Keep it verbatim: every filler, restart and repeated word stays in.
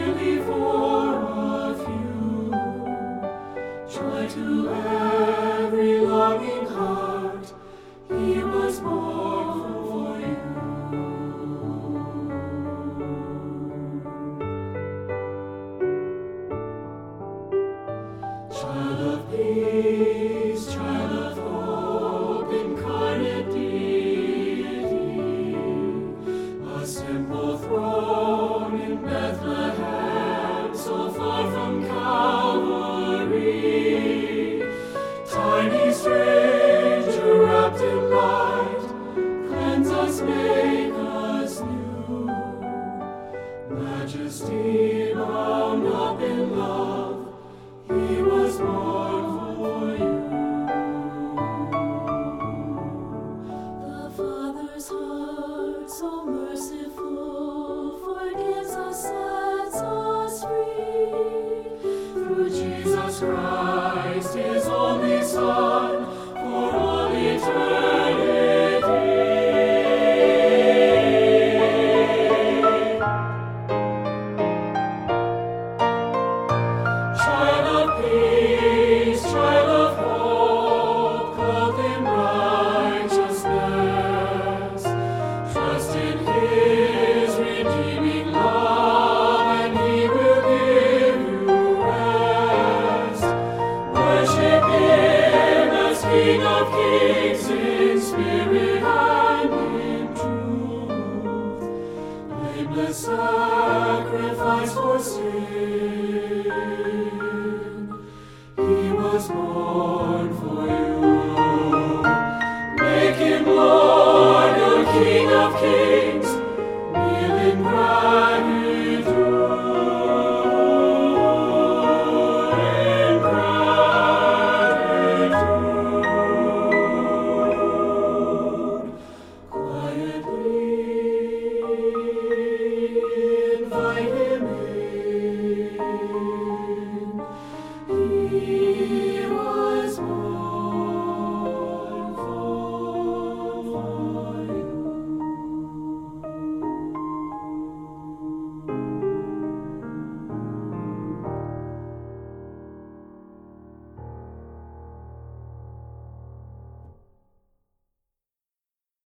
merely for a few. Joy to every longing heart, He was born for you. Child of peace, child of hope, incarnate deity, a simple throne in Bethlehem, so far from Calvary. Tiny stranger wrapped in light, cleanse us, make us new. Majesty bound up in love, He was born for you. The Father's heart, so merciful, forgives us, sets us free. Through Jesus Christ, His only Son, for all eternity.